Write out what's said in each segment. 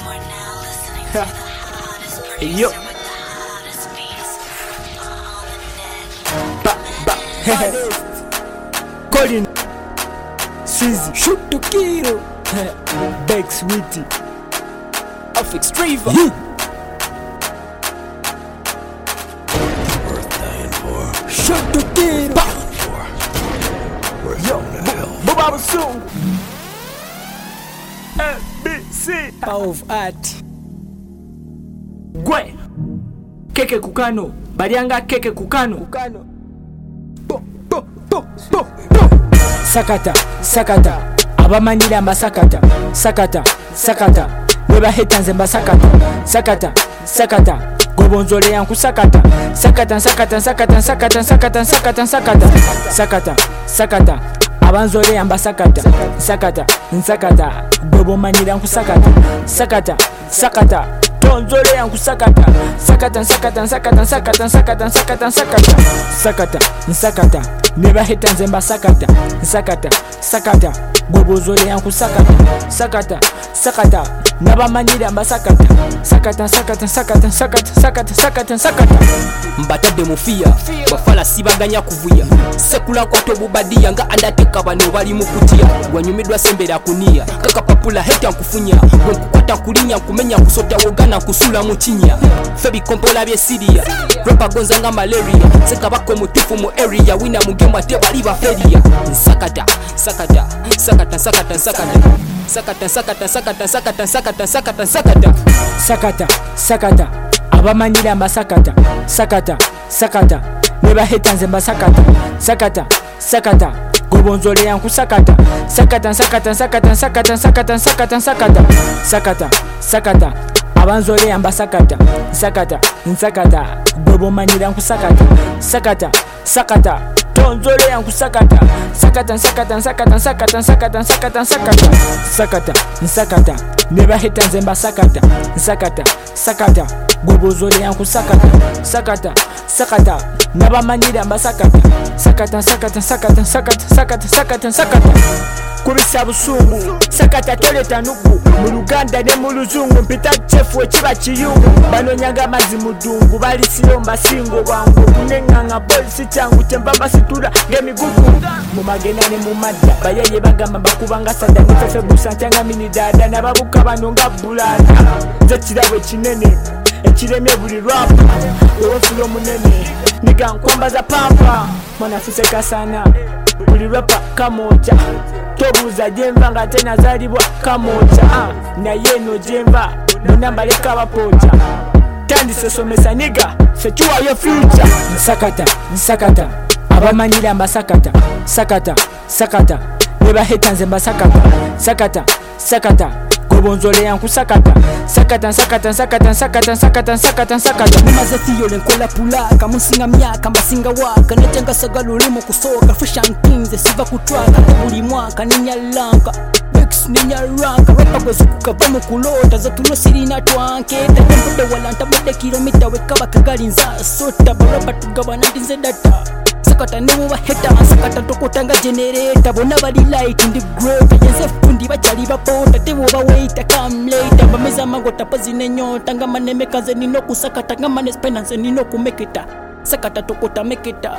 Yo. Colin Sizzy shoot to kill Bex Witty Affix Traver Worth dying for. shoot to kill Yo Boba Soul ABC Power of Art Gwe Keke Kukano Balianga Keke Kukano Sakata, sakata, abamanyira mbasakata, sakata, sakata, weba hetanze mbasakata, sakata, sakata, gobonzole yankusakata, sakata, sakata, sakata, sakata, sakata, sakata, sakata, sakata, sakata, abanzole yambasakata, sakata, sakata, gobomanyira yankusakata, sakata, sakata, tonzole yankusakata, sakata, sakata, sakata, sakata, sakata, sakata, sakata, sakata, sakata, neba hetanze mbasakata, sakata, sakata, gobozole yankusakata, sakata, sakata, nabamanyira mbasakata, sakata, sakata, sakata, sakata, sakata, sakata, sakata, mbatadde mufia bafala sibaganya kuvuya sekula kwato bubadia nga andateka bano bali mukutya wanyumidwa sembera kunia kakapapula heta nkufunya nkukwata kulinya nkumenya kusota wogana kusula mukinya febi kompola bye siria rapa gonza nga malaria sekabako mutifu mu area wina mugema te bali baferia sakata sakata sakata sakata sakata sakata sakata sakata sakata sakata sakata sakata sakata, sakata, abamanyira mbasakata, sakata, sakata, neba hetanze mbasakata, sakata, sakata, gobonzole yankusakata, sakata, sakata, sakata, sakata, sakata, sakata, sakata, sakata, sakata, abanzole yambasakata, sakata, sakata, gobomanyira nkusakata, sakata, sakata, tonzole yankusakata, sakata, sakata, sakata, sakata, sakata, sakata, sakata, sakata, sakata, neba hetanze mbasakata, sakata, sakata, gobozole yankusakata, sakata, sakata, nabamanyira mbasakata, sakata, sakata, sakata, sakata, sakata, sakata, sakata, kubisa busungu, sakata toleta nugu, mu Luganda ne mu Luzungu mpita chefu ekiba kiyungu, banonyaga mazi mudungu, bali siyomba singo bwangu, kunenganga polisi changu tembamba situla ngemigugu, mu magena ne mu madda, bayeye bagamba bakubanga sada nifefe busa ntyanga mini dada, nababuka bano nga bulada, nze kirabo kinene, ekiremye buli rap, owofulo munene, niga nkwambaza pampa, mwana fiseka sana, buli rapa kamoja, tobuza jemba nga tena zalibwa kamoja, naye no jemba munamba leka bapoja, tandise somesa niga sekiwayo future, sakata, sakata, abamanyira mbasakata, sakata, sakata, neba hetanze mbasakata, sakata, sakata, gobonzole yankusakata, sakata, sakata, sakata, sakata, sakata, sakata, sakata, mumaze fiyole nkola pulaka munsinga myaka mbasinga waka nejanga sagala ulimo kusoka fresh and things siva kutwaka buli mwaka ninyalanka Bex ninyaranka rapa kwezukuka vamu kulota zatulo sirina twanke tatempude walanta bude kilomita wekaba kagalinza sota barapa tugabana ndinze data sakata nemu baheta sakata tokotanga generator bona bali light in the grave yense fundi bachali bapota tebo bawaita come later bameza mangota pazine nyota ngama nemekaze nino kusakata ngama nespenance nino kumeketa sakata tokota meketa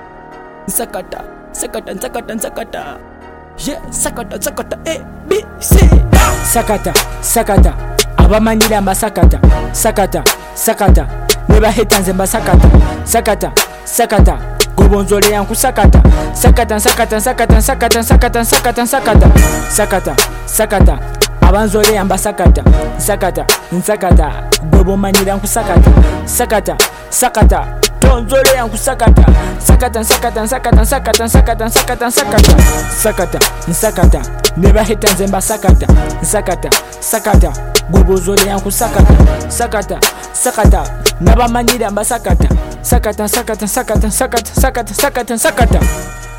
sakata sakata sakata sakata yeah sakata sakata A B C sakata, sakata, abamanyira mbasakata, sakata, sakata, neba hetanze mbasakata, sakata, sakata, gobonzole yankusakata, sakata, sakata, sakata, sakata, sakata, sakata, sakata, sakata, sakata, abanzole yambasakata, sakata, sakata, gobomanyira nkusakata, sakata, sakata, tonzole yankusakata, sakata, sakata, sakata, sakata, sakata, sakata, sakata, sakata, sakata, neba hetanze mbasakata, sakata, sakata, gobozole yankusakata, sakata, sakata, nabamanyira mbasakata, sakata, sakata, sakata, sakata, sakata, sakata, sakata.